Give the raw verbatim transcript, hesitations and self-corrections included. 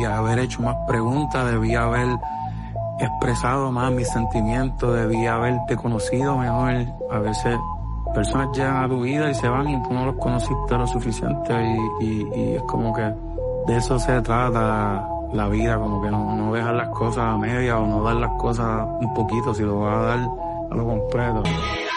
haber hecho más preguntas, debía haber expresado más mis sentimientos, debía haberte conocido mejor. A veces personas llegan a tu vida y se van y tú no los conociste lo suficiente y, y, y es como que de eso se trata la vida, como que no, no dejar las cosas a media o no dar las cosas un poquito, si lo vas a dar a lo completo.